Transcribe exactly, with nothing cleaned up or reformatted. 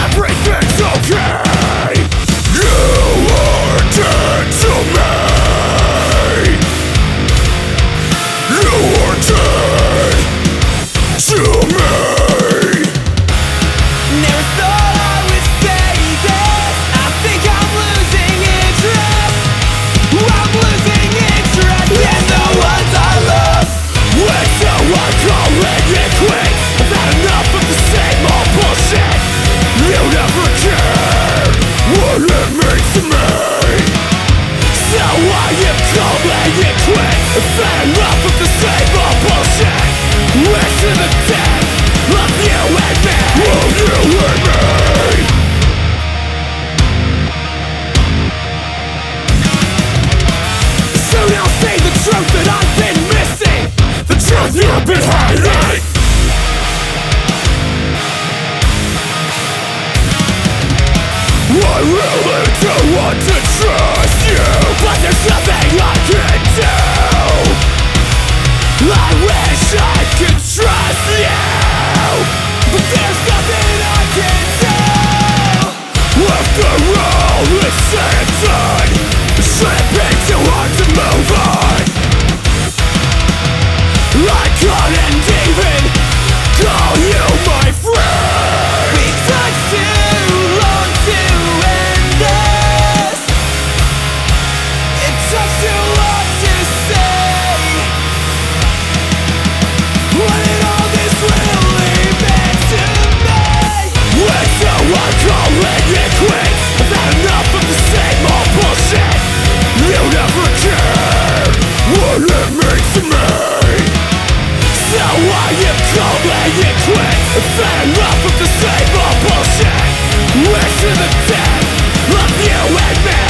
everything's okay. You are dead to me. You are dead to me. Never thought I would say this. I think I'm losing interest. I'm losing interest in the ones I love. Wait, so I'm calling it quits. I've had enough of the same old bullshit. You never cared what it means to me. So I am calling it quits. I've had enough of the same old bullshit. Wish to the death of you and me. Of you and me. Soon I'll say the truth that I've been missing. The truth you've been hiding. I really do want to trust you, but there's nothing I can do. I wish I could trust you, but there's nothing I can do. After all is said and done, should it be too hard to move on? I couldn't even call you my friend. We took too long to end this. It took too long to say what did all this really mean to me. When so I'm calling it quits. I've had enough of the same old bullshit. You never cared what it means to me. So I am calling it quits. I've had enough of the same old bullshit. Wish to the death of you and me.